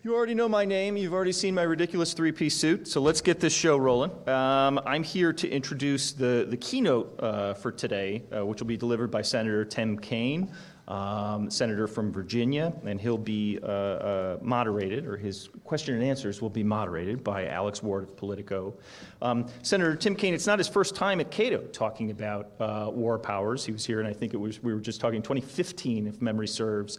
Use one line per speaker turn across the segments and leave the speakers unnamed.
You already know my name. You've already seen my ridiculous three-piece suit. So let's get this show rolling. I'm here to introduce the keynote for today, which will be delivered by Senator Tim Kaine, senator from Virginia, and he'll be moderated, or his question and answers will be moderated by Alex Ward of Politico. Senator Tim Kaine, it's not his first time at Cato talking about war powers. He was here, and I think we were just talking 2015, if memory serves,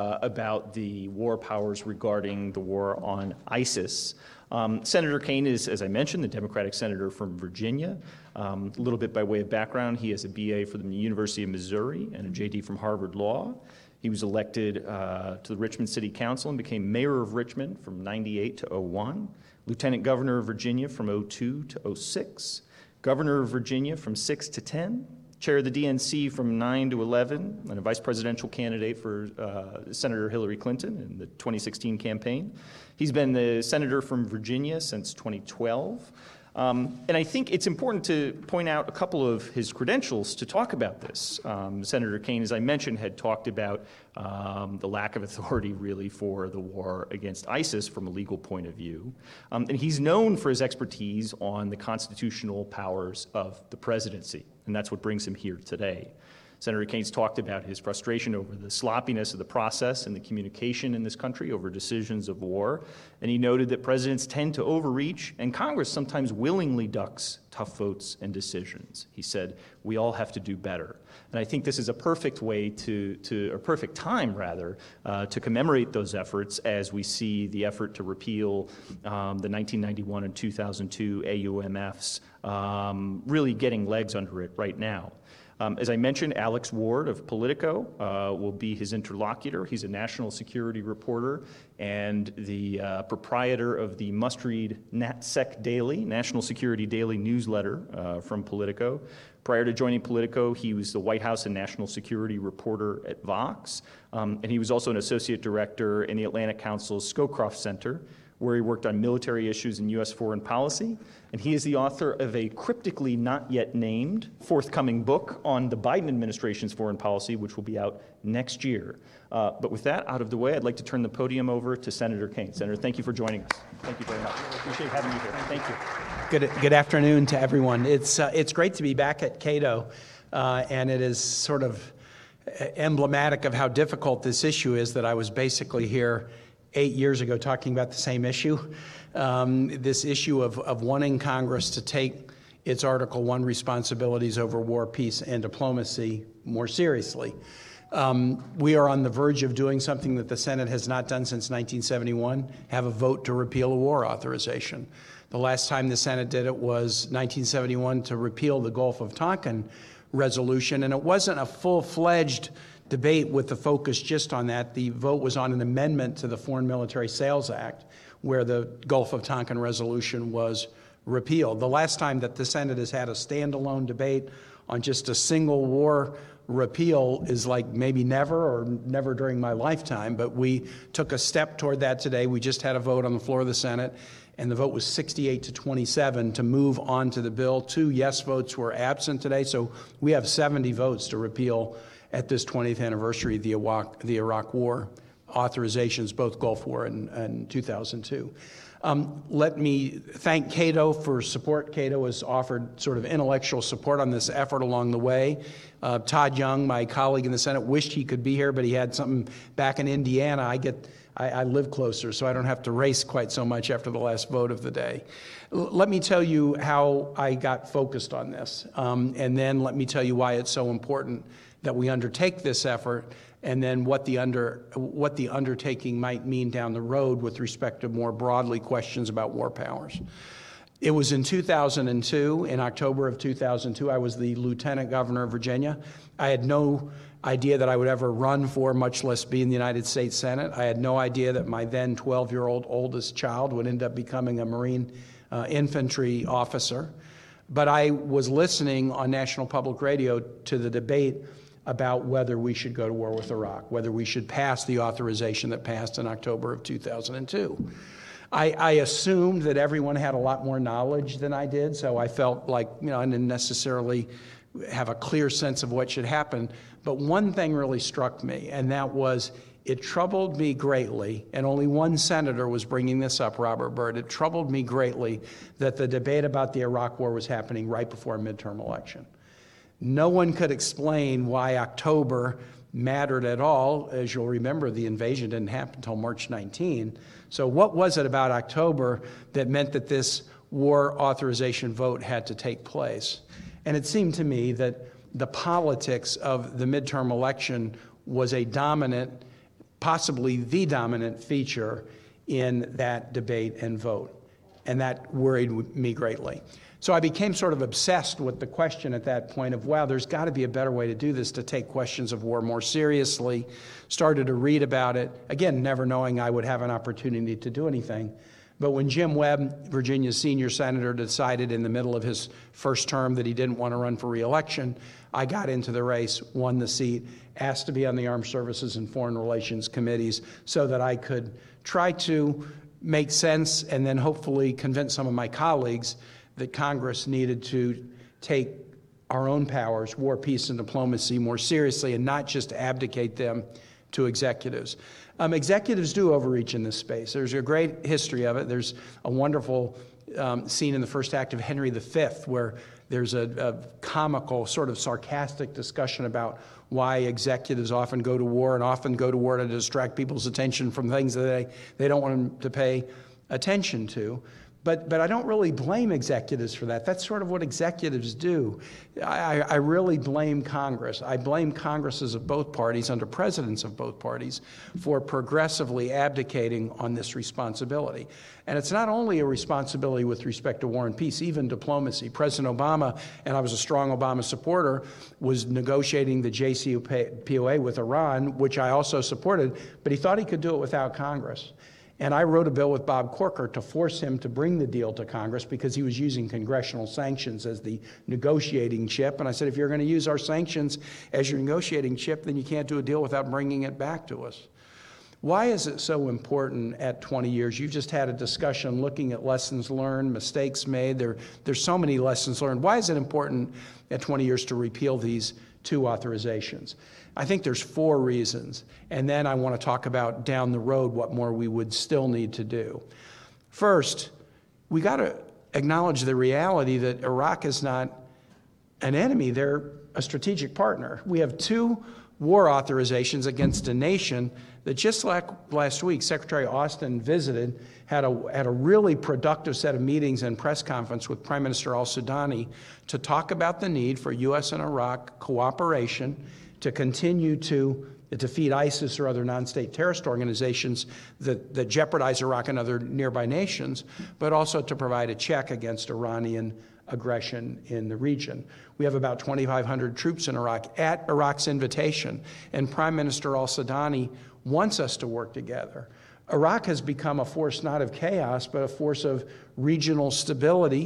about the war powers regarding the war on ISIS. Senator Kaine is, as I mentioned, the Democratic senator from Virginia. A little bit by way of background, he has a BA from the University of Missouri and a JD from Harvard Law. He was elected to the Richmond City Council and became mayor of Richmond from 98 to 01, lieutenant governor of Virginia from 02 to 06, governor of Virginia from 6 to 10, chair of the DNC from 9 to 11, and a vice presidential candidate for Senator Hillary Clinton in the 2016 campaign. He's been the senator from Virginia since 2012. And I think it's important to point out a couple of his credentials to talk about this. Senator Kaine, as I mentioned, had talked about the lack of authority, really, for the war against ISIS from a legal point of view. And he's known for his expertise on the constitutional powers of the presidency, and that's what brings him here today. Senator Kaine's talked about his frustration over the sloppiness of the process and the communication in this country over decisions of war, and he noted that presidents tend to overreach, and Congress sometimes willingly ducks tough votes and decisions. He said, we all have to do better. And I think this is a perfect way or perfect time, rather, to commemorate those efforts as we see the effort to repeal the 1991 and 2002 AUMFs really getting legs under it right now. As I mentioned, Alex Ward of Politico will be his interlocutor. He's a national security reporter and the proprietor of the must-read NatSec Daily, National Security Daily newsletter from Politico. Prior to joining Politico, he was the White House and national security reporter at Vox, and he was also an associate director in the Atlantic Council's Scowcroft Center, where he worked on military issues in U.S. foreign policy, and he is the author of a cryptically not yet named forthcoming book on the Biden administration's foreign policy, which will be out next year. But with that out of the way, I'd like to turn the podium over to Senator Kaine. Senator, thank you for joining us. Thank you very much. I appreciate having you here. Thank you.
Good afternoon to everyone. It's great to be back at Cato, and it is sort of emblematic of how difficult this issue is that I was basically here 8 years ago talking about the same issue, this issue of wanting Congress to take its Article I responsibilities over war, peace, and diplomacy more seriously. We are on the verge of doing something that the Senate has not done since 1971, have a vote to repeal a war authorization. The last time the Senate did it was 1971 to repeal the Gulf of Tonkin resolution, and it wasn't a full-fledged debate with the focus just on that. The vote was on an amendment to the Foreign Military Sales Act, where the Gulf of Tonkin resolution was repealed. The last time that the Senate has had a standalone debate on just a single war repeal is like maybe never or never during my lifetime, but we took a step toward that today. We just had a vote on the floor of the Senate, and the vote was 68 to 27 to move on to the bill. 2 yes votes were absent today, so we have 70 votes to repeal at this 20th anniversary of the Iraq War authorizations, both Gulf War and 2002. Let me thank Cato for support. Cato has offered sort of intellectual support on this effort along the way. Todd Young, my colleague in the Senate, wished he could be here, but he had something back in Indiana. I live closer, so I don't have to race quite so much after the last vote of the day. Let me tell you how I got focused on this, and then let me tell you why it's so important that we undertake this effort, and then what the undertaking might mean down the road with respect to more broadly questions about war powers. It was in 2002, in October of 2002, I was the lieutenant governor of Virginia. I had no idea that I would ever run for, much less be in the United States Senate. I had no idea that my then 12-year-old oldest child would end up becoming a Marine infantry officer. But I was listening on National Public Radio to the debate about whether we should go to war with Iraq, whether we should pass the authorization that passed in October of 2002. I assumed that everyone had a lot more knowledge than I did, so I felt like, I didn't necessarily have a clear sense of what should happen. But one thing really struck me, and that was it troubled me greatly, and only one senator was bringing this up, Robert Byrd. It troubled me greatly that the debate about the Iraq War was happening right before a midterm election. No one could explain why October mattered at all. As you'll remember, the invasion didn't happen until March 19. So what was it about October that meant that this war authorization vote had to take place? And it seemed to me that the politics of the midterm election was a dominant, possibly the dominant feature in that debate and vote. And that worried me greatly. So I became sort of obsessed with the question at that point of, wow, there's got to be a better way to do this, to take questions of war more seriously. Started to read about it, again, never knowing I would have an opportunity to do anything. But when Jim Webb, Virginia's senior senator, decided in the middle of his first term that he didn't want to run for re-election, I got into the race, won the seat, asked to be on the Armed Services and Foreign Relations committees so that I could try to make sense and then hopefully convince some of my colleagues that Congress needed to take our own powers, war, peace, and diplomacy, more seriously and not just abdicate them to executives. Executives do overreach in this space. There's a great history of it. There's a wonderful scene in the first act of Henry V where there's a comical, sort of sarcastic discussion about why executives often go to war and often go to war to distract people's attention from things that they don't want them to pay attention to. But I don't really blame executives for that. That's sort of what executives do. I really blame Congress. I blame Congresses of both parties, under presidents of both parties, for progressively abdicating on this responsibility. And it's not only a responsibility with respect to war and peace, even diplomacy. President Obama, and I was a strong Obama supporter, was negotiating the JCPOA with Iran, which I also supported, but he thought he could do it without Congress. And I wrote a bill with Bob Corker to force him to bring the deal to Congress because he was using congressional sanctions as the negotiating chip. And I said, if you're going to use our sanctions as your negotiating chip, then you can't do a deal without bringing it back to us. Why is it so important at 20 years? You just had a discussion looking at lessons learned, mistakes made. There's so many lessons learned. Why is it important at 20 years to repeal these two authorizations? I think there's 4 reasons, and then I want to talk about down the road what more we would still need to do. First, we got to acknowledge the reality that Iraq is not an enemy, they're a strategic partner. We have 2 war authorizations against a nation that just like last week, Secretary Austin visited, had a really productive set of meetings and press conference with Prime Minister al-Sudani to talk about the need for U.S. and Iraq cooperation to continue to defeat ISIS or other non-state terrorist organizations that jeopardize Iraq and other nearby nations, but also to provide a check against Iranian aggression in the region. We have about 2,500 troops in Iraq at Iraq's invitation, and Prime Minister al-Sudani wants us to work together. Iraq has become a force not of chaos, but a force of regional stability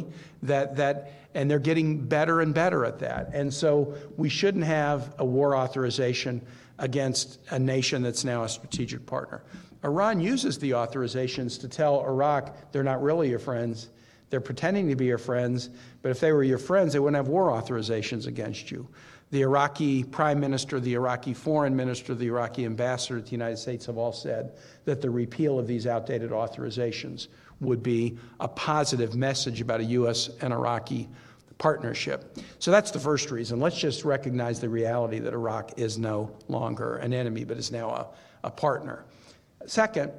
and they're getting better and better at that. And so we shouldn't have a war authorization against a nation that's now a strategic partner. Iran uses the authorizations to tell Iraq they're not really your friends. They're pretending to be your friends, but if they were your friends, they wouldn't have war authorizations against you. The Iraqi prime minister, the Iraqi foreign minister, the Iraqi ambassador to the United States have all said that the repeal of these outdated authorizations would be a positive message about a U.S. and Iraqi partnership. So that's the first reason. Let's just recognize the reality that Iraq is no longer an enemy, but is now a partner. Second,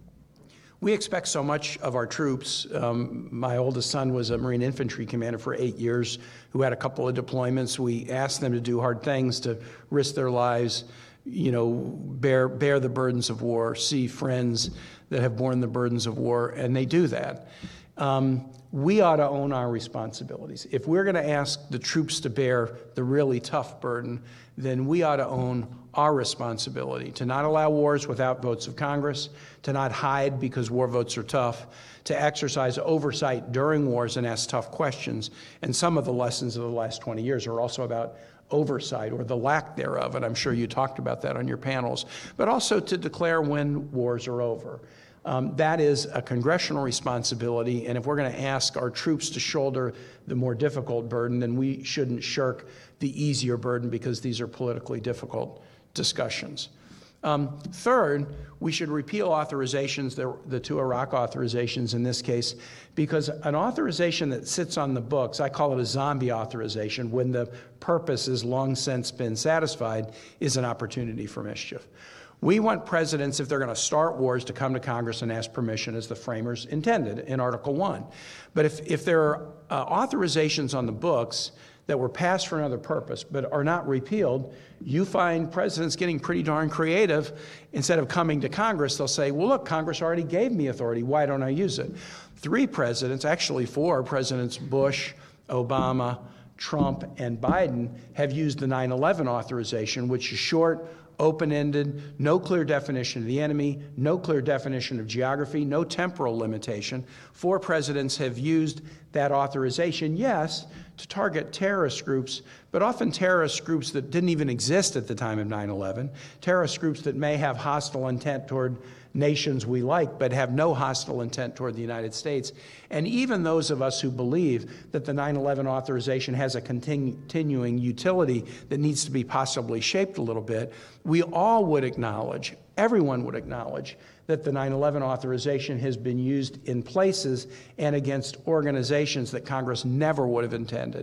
we expect so much of our troops. My oldest son was a Marine infantry commander for 8 years who had a couple of deployments. We asked them to do hard things, to risk their lives, bear the burdens of war, see friends that have borne the burdens of war, and they do that. We ought to own our responsibilities. If we're going to ask the troops to bear the really tough burden, then we ought to own our responsibility to not allow wars without votes of Congress, to not hide because war votes are tough, to exercise oversight during wars and ask tough questions. And some of the lessons of the last 20 years are also about oversight or the lack thereof, and I'm sure you talked about that on your panels, but also to declare when wars are over. That is a congressional responsibility, and if we're going to ask our troops to shoulder the more difficult burden, then we shouldn't shirk the easier burden because these are politically difficult discussions. Third, we should repeal authorizations, the two Iraq authorizations in this case, because an authorization that sits on the books, I call it a zombie authorization, when the purpose has long since been satisfied, is an opportunity for mischief. We want presidents, if they're going to start wars, to come to Congress and ask permission, as the framers intended in Article 1. But if there are authorizations on the books that were passed for another purpose but are not repealed, you find presidents getting pretty darn creative. Instead of coming to Congress, they'll say, well, look, Congress already gave me authority. Why don't I use it? 3 presidents, actually 4 presidents, Bush, Obama, Trump, and Biden, have used the 9/11 authorization, which is short, open-ended, no clear definition of the enemy, no clear definition of geography, no temporal limitation. 4 presidents have used that authorization, yes, to target terrorist groups, but often terrorist groups that didn't even exist at the time of 9/11, terrorist groups that may have hostile intent toward nations we like, but have no hostile intent toward the United States. And even those of us who believe that the 9/11 authorization has a continuing utility that needs to be possibly shaped a little bit, we all would acknowledge, everyone would acknowledge, that the 9/11 authorization has been used in places and against organizations that Congress never would have intended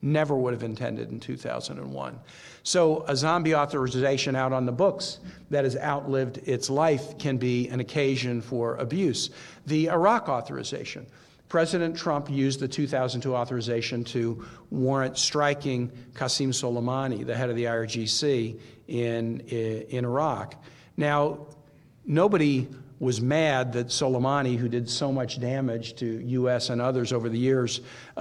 in 2001. So a zombie authorization out on the books that has outlived its life can be an occasion for abuse. The Iraq authorization. President Trump used the 2002 authorization to warrant striking Qasem Soleimani, the head of the IRGC, in Iraq. Now, nobody was mad that Soleimani, who did so much damage to U.S. and others over the years,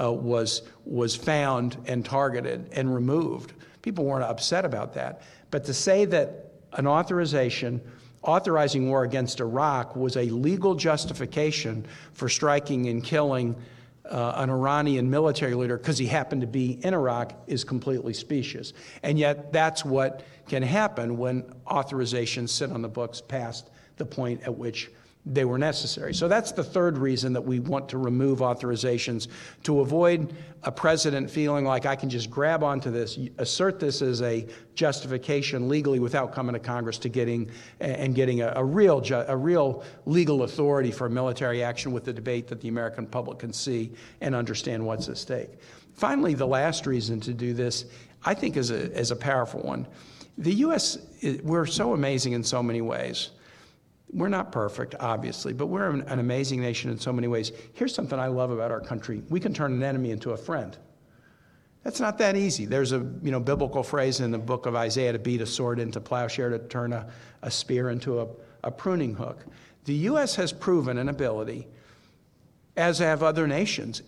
was found and targeted and removed. People weren't upset about that. But to say that an authorization authorizing war against Iraq was a legal justification for striking and killing an Iranian military leader because he happened to be in Iraq is completely specious. And yet that's what can happen when authorizations sit on the books past the point at which they were necessary. So that's the third reason that we want to remove authorizations, to avoid a president feeling like I can just grab onto this, assert this as a justification legally without coming to Congress to getting a real legal authority for military action with the debate that the American public can see and understand what's at stake. Finally, the last reason to do this, I think, is a powerful one. The U.S., we're so amazing in so many ways. We're not perfect, obviously, but we're an amazing nation in so many ways. Here's something I love about our country. We can turn an enemy into a friend. That's not that easy. There's a biblical phrase in the book of Isaiah to beat a sword into plowshare, to turn a spear into a pruning hook. The U.S. has proven an ability, as have other nations,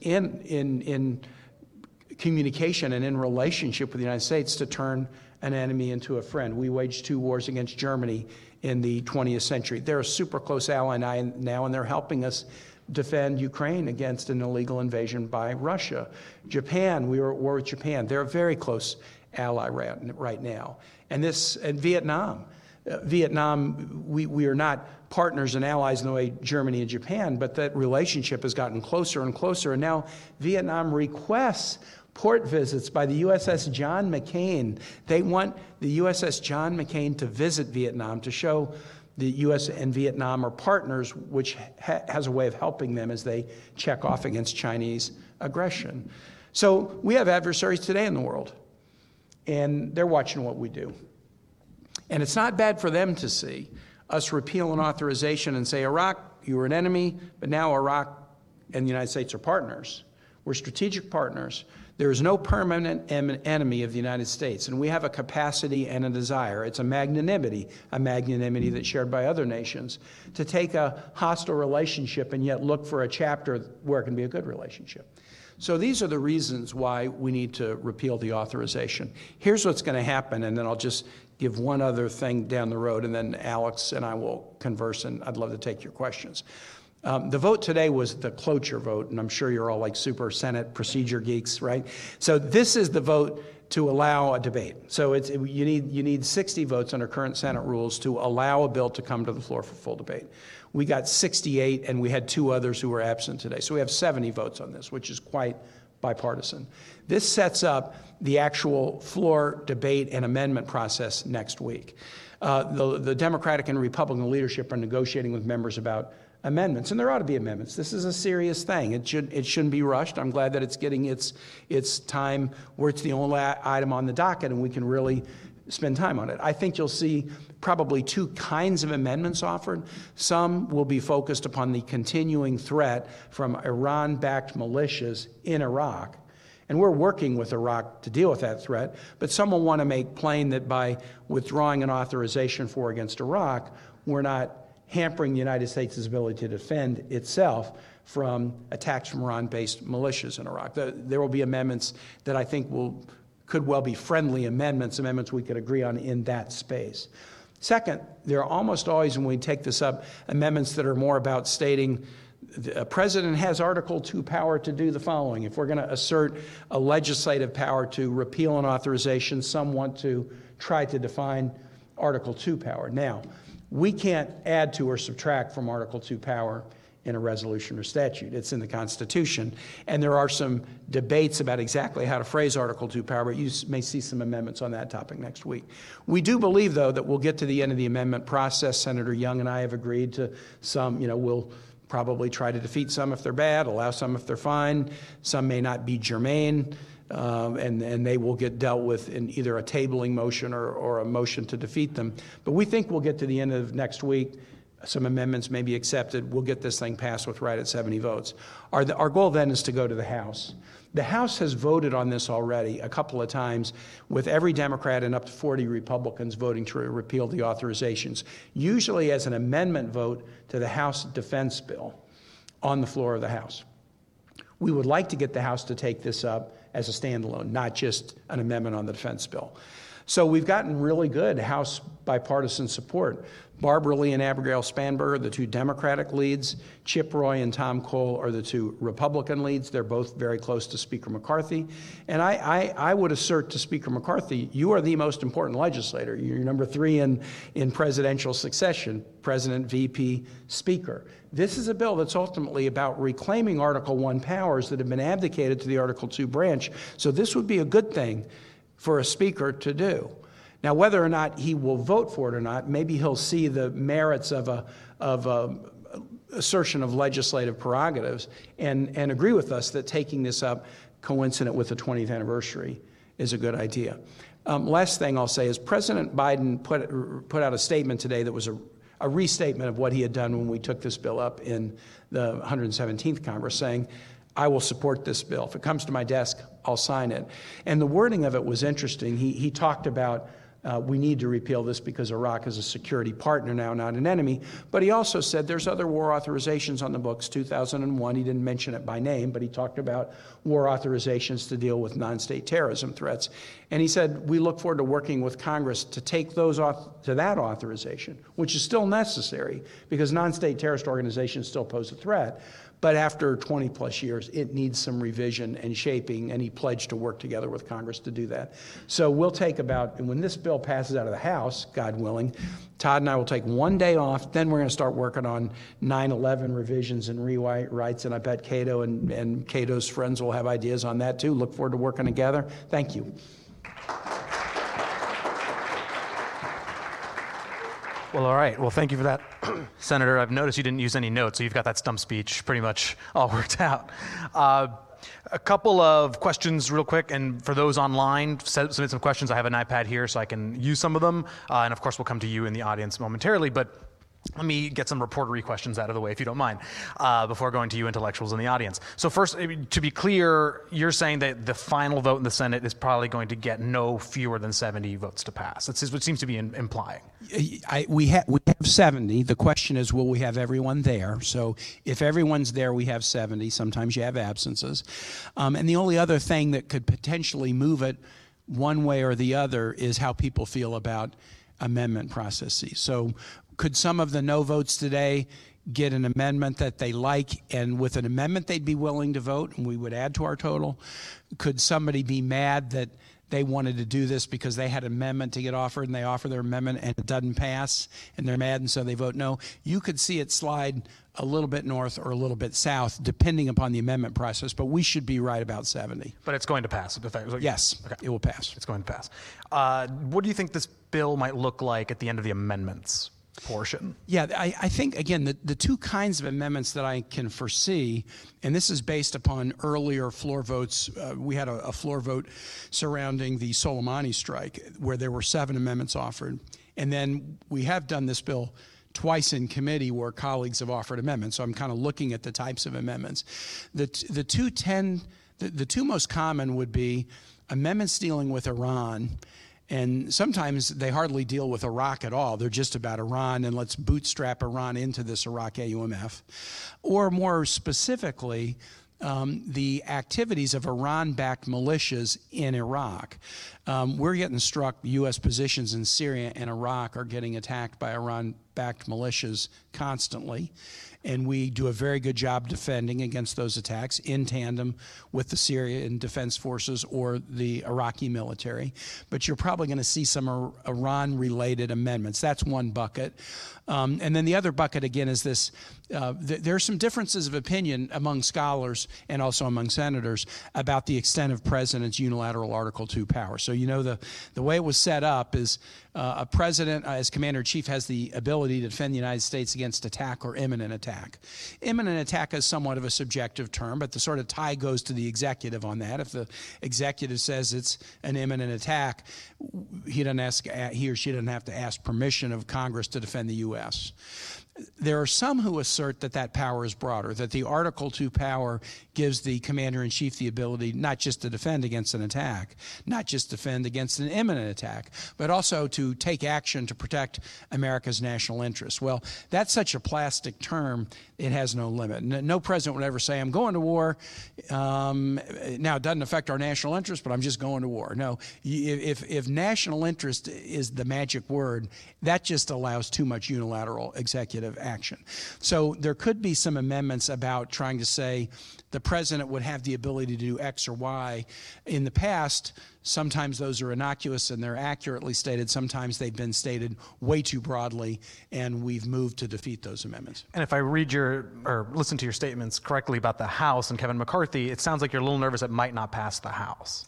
in communication and in relationship with the United States, to turn an enemy into a friend. We waged 2 wars against Germany in the 20th century. They're a super close ally now, and they're helping us defend Ukraine against an illegal invasion by Russia. Japan, we were at war with Japan. They're a very close ally right now. And Vietnam. Vietnam, we are not partners and allies in the way Germany and Japan, but that relationship has gotten closer and closer. And now Vietnam requests port visits by the USS John McCain. They want the USS John McCain to visit Vietnam to show the U.S. and Vietnam are partners, which has a way of helping them as they check off against Chinese aggression. So we have adversaries today in the world, and they're watching what we do. And it's not bad for them to see us repeal an authorization and say, Iraq, you were an enemy, but now Iraq and the United States are partners. We're strategic partners. There is no permanent enemy of the United States, and we have a capacity and a desire. It's a magnanimity that's shared by other nations, to take a hostile relationship and yet look for a chapter where it can be a good relationship. So these are the reasons why we need to repeal the authorization. Here's what's going to happen, and then I'll just give one other thing down the road, and then Alex and I will converse, and I'd love to take your questions. The vote today was the cloture vote, and I'm sure you're all like super Senate procedure geeks, right? So this is the vote to allow a debate. So you need 60 votes under current Senate rules to allow a bill to come to the floor for full debate. We got 68, and we had 2 others who were absent today. So we have 70 votes on this, which is quite bipartisan. This sets up the actual floor debate and amendment process next week. the Democratic and Republican leadership are negotiating with members about amendments, and there ought to be amendments. This is a serious thing. It shouldn't be rushed. I'm glad that it's getting its time where it's the only item on the docket, and we can really spend time on it. I think you'll see probably two kinds of amendments offered. Some will be focused upon the continuing threat from Iran-backed militias in Iraq. And we're working with Iraq to deal with that threat, but some will want to make plain that by withdrawing an authorization for against Iraq, we're not hampering the United States' ability to defend itself from attacks from Iran-based militias in Iraq. There will be amendments that I think could well be friendly amendments we could agree on in that space. Second, there are almost always, when we take this up, amendments that are more about stating a president has Article 2 power to do the following. If we're going to assert a legislative power to repeal an authorization, some want to try to define Article 2 power. Now, we can't add to or subtract from Article 2 power in a resolution or statute. It's in the Constitution. And there are some debates about exactly how to phrase Article 2 power, but you may see some amendments on that topic next week. We do believe, though, that we'll get to the end of the amendment process. Senator Young and I have agreed to some, we'll probably try to defeat some if they're bad, allow some if they're fine. Some may not be germane, and they will get dealt with in either a tabling motion or a motion to defeat them. But we think we'll get to the end of next week. Some amendments may be accepted. We'll get this thing passed with right at 70 votes. Our goal then is to go to the House. The House has voted on this already a couple of times, with every Democrat and up to 40 Republicans voting to repeal the authorizations, usually as an amendment vote to the House defense bill on the floor of the House. We would like to get the House to take this up as a standalone, not just an amendment on the defense bill. So we've gotten really good House bipartisan support. Barbara Lee and Abigail Spanberger, the two Democratic leads. Chip Roy and Tom Cole are the two Republican leads. They're both very close to Speaker McCarthy. And I would assert to Speaker McCarthy, you are the most important legislator. You're number 3 in presidential succession, President, VP, Speaker. This is a bill that's ultimately about reclaiming Article 1 powers that have been abdicated to the Article 2 branch. So this would be a good thing for a speaker to do. Now, whether or not he will vote for it or not, maybe he'll see the merits of a assertion of legislative prerogatives and agree with us that taking this up coincident with the 20th anniversary is a good idea. Last thing I'll say is President Biden put out a statement today that was a restatement of what he had done when we took this bill up in the 117th Congress, saying, I will support this bill. If it comes to my desk, I'll sign it. And the wording of it was interesting. He talked about we need to repeal this because Iraq is a security partner now, not an enemy. But he also said there's other war authorizations on the books. 2001, he didn't mention it by name, but he talked about war authorizations to deal with non-state terrorism threats. And he said, we look forward to working with Congress to take those to that authorization, which is still necessary because non-state terrorist organizations still pose a threat. But after 20 plus years, it needs some revision and shaping, and he pledged to work together with Congress to do that. So we'll take and when this bill passes out of the House, God willing, Todd and I will take one day off, then we're going to start working on 9/11 revisions and rewrites, and I bet Cato and Cato's friends will have ideas on that too. Look forward to working together. Thank you.
Well, all right. Well, thank you for that, Senator. I've noticed you didn't use any notes, so you've got that stump speech pretty much all worked out. A couple of questions real quick, and for those online, submit some questions. I have an iPad here so I can use some of them, and of course we'll come to you in the audience momentarily, but let me get some reportery questions out of the way, if you don't mind, before going to you intellectuals in the audience. So first, to be clear, you're saying that the final vote in the Senate is probably going to get no fewer than 70 votes to pass. That's what seems to be implying.
We have 70. The question is, will we have everyone there? So if everyone's there, we have 70. Sometimes you have absences. And the only other thing that could potentially move it one way or the other is how people feel about amendment processes. So could some of the no votes today get an amendment that they like, and with an amendment they'd be willing to vote and we would add to our total? Could somebody be mad that they wanted to do this because they had an amendment to get offered and they offer their amendment and it doesn't pass and they're mad and so they vote no? You could see it slide a little bit north or a little bit south depending upon the amendment process, but we should be right about 70.
But it's going to pass?
Yes, okay. It will pass.
It's going to pass. What do you think this bill might look like at the end of the amendments portion?
Yeah, I think, again, the two kinds of amendments that I can foresee, and this is based upon earlier floor votes. We had a floor vote surrounding the Soleimani strike where there were 7 amendments offered. And then we have done this bill twice in committee where colleagues have offered amendments. So I'm kind of looking at the types of amendments. The two most common would be amendments dealing with Iran. And sometimes they hardly deal with Iraq at all. They're just about Iran, and let's bootstrap Iran into this Iraq AUMF. Or more specifically, the activities of Iran-backed militias in Iraq. We're getting struck, U.S. positions in Syria and Iraq are getting attacked by Iran-backed militias constantly. And we do a very good job defending against those attacks in tandem with the Syrian Defense Forces or the Iraqi military. But you're probably going to see some Iran-related amendments. That's one bucket. And then the other bucket, again, is this. There are some differences of opinion among scholars and also among senators about the extent of president's unilateral Article II power. So, you know, the way it was set up is a president, as commander-in-chief, has the ability to defend the United States against attack or imminent attack. Imminent attack is somewhat of a subjective term, but the sort of tie goes to the executive on that. If the executive says it's an imminent attack, he or she doesn't have to ask permission of Congress to defend the U.S. There are some who assert that that power is broader, that the Article II power gives the commander-in-chief the ability not just to defend against an attack, not just defend against an imminent attack, but also to take action to protect America's national interests. Well, that's such a plastic term, it has no limit. No president would ever say, I'm going to war. Now, it doesn't affect our national interest, but I'm just going to war. No, if national interest is the magic word, that just allows too much unilateral executive action. So there could be some amendments about trying to say the president would have the ability to do X or Y. In the past, sometimes those are innocuous and they're accurately stated. Sometimes they've been stated way too broadly, and we've moved to defeat those amendments.
And if I read or listen to your statements correctly about the House and Kevin McCarthy, it sounds like you're a little nervous it might not pass the House.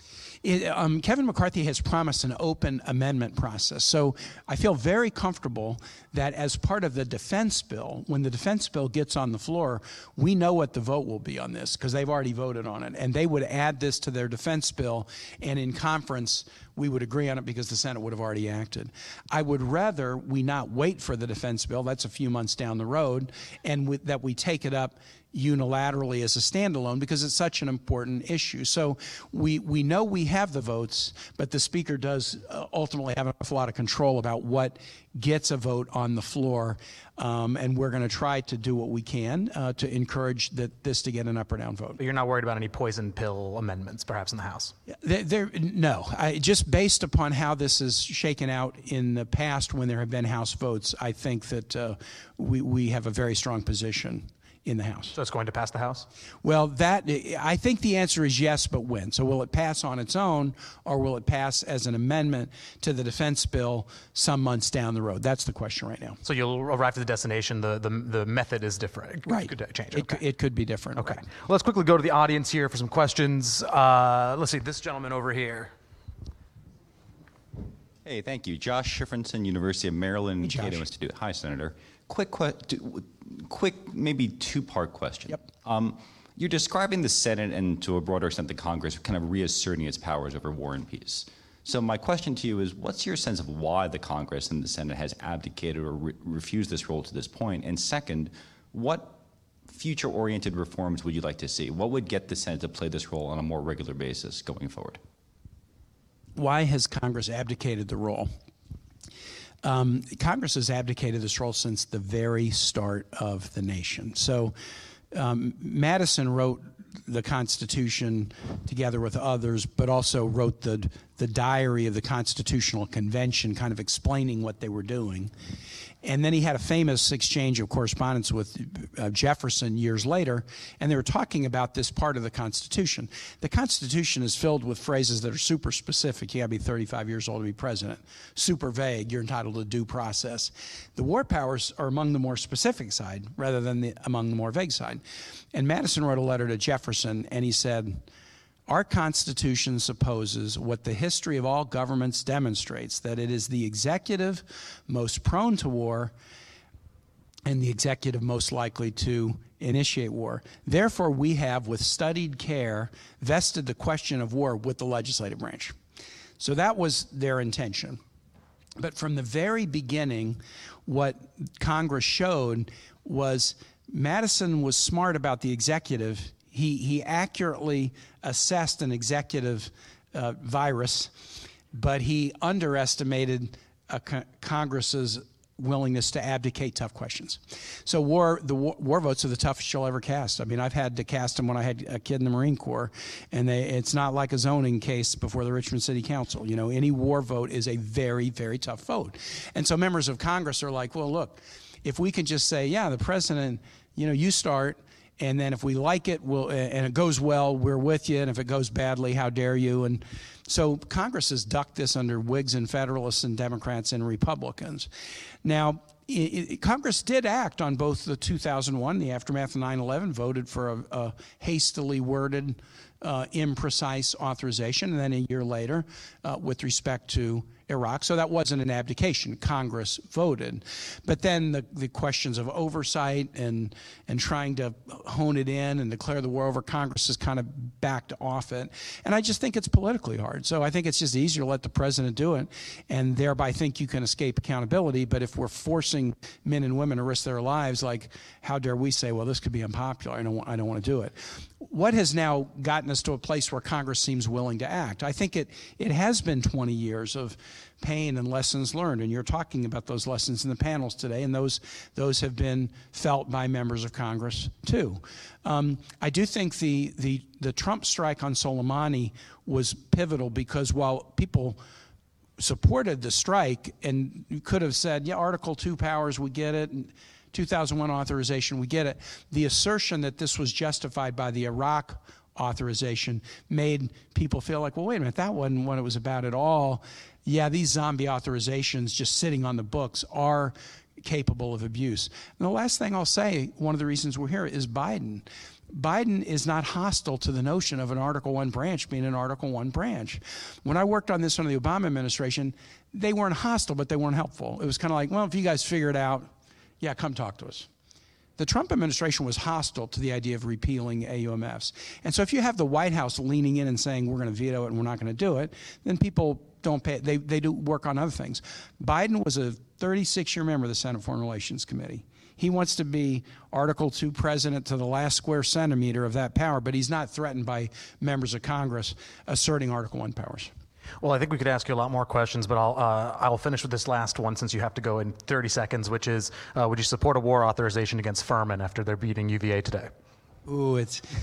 Kevin McCarthy has promised an open amendment process. So I feel very comfortable that as part of the defense bill, when the defense bill gets on the floor, we know what the vote will be on this because they've already voted on it. And they would add this to their defense bill, and in conference, we would agree on it because the Senate would have already acted. I would rather we not wait for the defense bill, that's a few months down the road, and that we take it up unilaterally as a standalone because it's such an important issue. So we know we have the votes, but the Speaker does ultimately have an awful lot of control about what gets a vote on the floor, and we're going to try to do what we can to encourage this to get an up or down vote.
But you're not worried about any poison pill amendments, perhaps, in the House?
No. Just based upon how this is shaken out in the past when there have been House votes, I think that we have a very strong position in the House.
So it's going to pass the House?
Well, I think the answer is yes, but when? So will it pass on its own, or will it pass as an amendment to the defense bill some months down the road? That's the question right now.
So you'll arrive to the destination, the method is different. It
right.
could change.
It could be different.
Okay.
Right.
Well, let's quickly go to the audience here for some questions. Let's see, this gentleman over here.
Hey, thank you. Josh Schifrinson, University of Maryland,
hey,
Cato Institute. Hi, Senator. Quick, maybe two-part question.
Yep.
You're describing the Senate and, to a broader extent, the Congress kind of reasserting its powers over war and peace. So my question to you is, what's your sense of why the Congress and the Senate has abdicated or refused this role to this point? And second, what future-oriented reforms would you like to see? What would get the Senate to play this role on a more regular basis going forward?
Why has Congress abdicated the role? Congress has abdicated this role since the very start of the nation. So Madison wrote the Constitution together with others, but also wrote the diary of the Constitutional Convention, kind of explaining what they were doing. And then he had a famous exchange of correspondence with Jefferson years later, and they were talking about this part of the Constitution. The Constitution is filled with phrases that are super specific. You got to be 35 years old to be president. Super vague. You're entitled to due process. The war powers are among the more specific side rather than among the more vague side. And Madison wrote a letter to Jefferson, and he said, Our Constitution supposes what the history of all governments demonstrates, that it is the executive most prone to war and the executive most likely to initiate war. Therefore, we have, with studied care, vested the question of war with the legislative branch. So that was their intention. But from the very beginning, what Congress showed was Madison was smart about the executive. He accurately assessed an executive virus, but he underestimated Congress's willingness to abdicate tough questions. So the war votes are the toughest you'll ever cast. I mean, I've had to cast them when I had a kid in the Marine Corps, and it's not like a zoning case before the Richmond City Council. You know, any war vote is a very, very tough vote. And so members of Congress are like, well, look, if we can just say, yeah, the president, you know, you start, and then if we like it, and it goes well, we're with you, and if it goes badly, how dare you? And so Congress has ducked this under Whigs and Federalists and Democrats and Republicans. Now, Congress did act on both the 2001, the aftermath of 9/11, voted for a hastily worded, imprecise authorization, and then a year later, with respect to Iraq. So that wasn't an abdication. Congress voted. But then the questions of oversight and trying to hone it in and declare the war over, Congress has kind of backed off it. And I just think it's politically hard. So I think it's just easier to let the president do it and thereby think you can escape accountability. But if we're forcing men and women to risk their lives, like, how dare we say, well, this could be unpopular, I don't want to do it. What has now gotten us to a place where Congress seems willing to act? I think it has been 20 years of pain and lessons learned, and you're talking about those lessons in the panels today, and those have been felt by members of Congress too. I do think the Trump strike on Soleimani was pivotal, because while people supported the strike and you could have said, yeah, Article 2 powers, we get it, and 2001 authorization, we get it, the assertion that this was justified by the Iraq authorization made people feel like, well, wait a minute, that wasn't what it was about at all. Yeah, these zombie authorizations just sitting on the books are capable of abuse. And the last thing I'll say, one of the reasons we're here, is Biden. Biden is not hostile to the notion of an Article I branch being an Article I branch. When I worked on this under the Obama administration, they weren't hostile, but they weren't helpful. It was kind of like, well, if you guys figure it out, yeah, come talk to us. The Trump administration was hostile to the idea of repealing AUMFs. And so if you have the White House leaning in and saying, we're going to veto it and we're not going to do it, then people don't pay. They do work on other things. Biden was a 36-year member of the Senate Foreign Relations Committee. He wants to be Article II president to the last square centimeter of that power, but he's not threatened by members of Congress asserting Article I powers.
Well, I think we could ask you a lot more questions, but I'll finish with this last one since you have to go in 30 seconds, which is, would you support a war authorization against Furman after they're beating UVA today?
Ooh,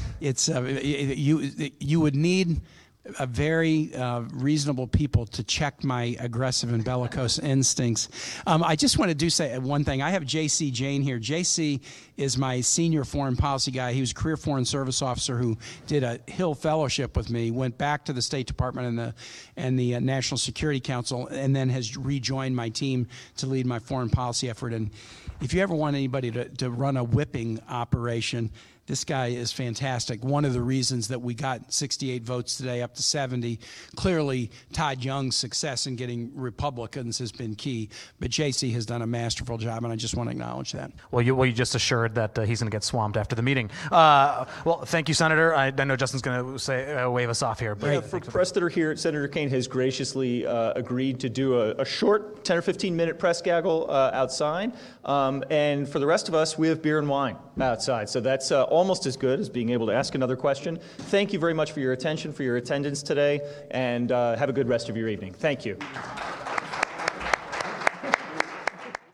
you would need a very reasonable people to check my aggressive and bellicose instincts. I just want to say one thing. I have J.C. Jane here. J.C. is my senior foreign policy guy. He was a career foreign service officer who did a Hill Fellowship with me, went back to the State Department and the National Security Council, and then has rejoined my team to lead my foreign policy effort. And if you ever want anybody to run a whipping operation, this guy is fantastic. One of the reasons that we got 68 votes today up to 70, clearly Todd Young's success in getting Republicans has been key. But JC has done a masterful job, and I just want to acknowledge that.
Well, you just assured that he's going to get swamped after the meeting. Well, thank you, Senator. I know Justin's going to wave us off here.
Yeah, for press that are here, Senator Kaine has graciously agreed to do a short 10 or 15-minute press gaggle outside. And for the rest of us, we have beer and wine outside. So that's almost as good as being able to ask another question. Thank you very much for your attention, for your attendance today, and have a good rest of your evening. Thank you.